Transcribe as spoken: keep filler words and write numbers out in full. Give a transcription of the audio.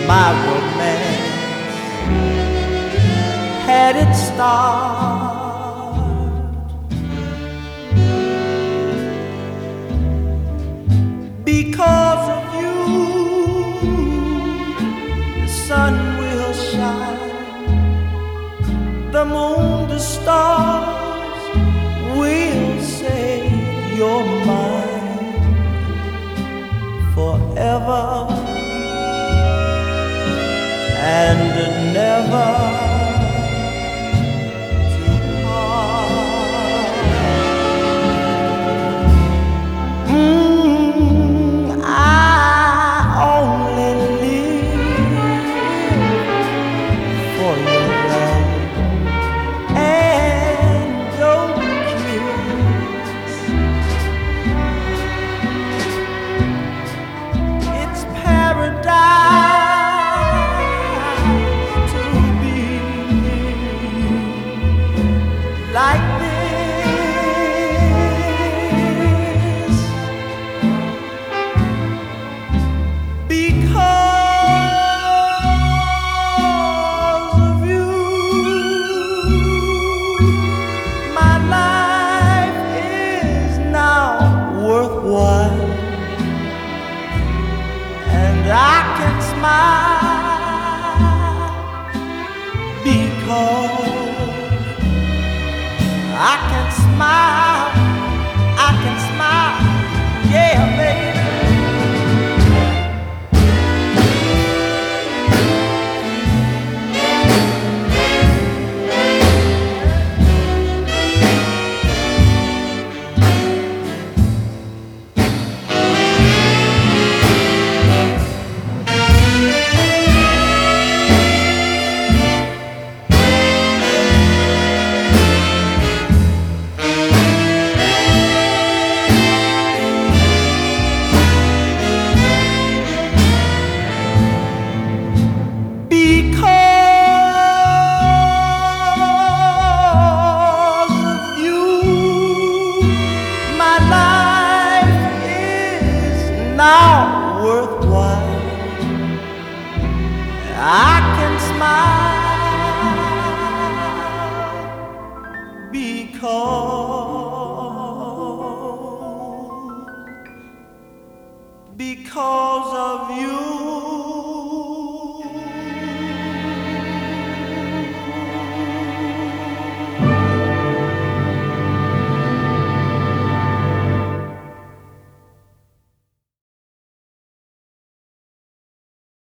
my romance had its start. Because of you, the sun will shine, the moon, the stars will say you're mine forever and never to part. Mm, I only live for your love and your kiss. It's paradise to be like this, because of you. My life is now worthwhile, and I can smile because I can smile, I can smile, yeah, baby. Because of you, my life is now worthwhile. I can smile because because of you.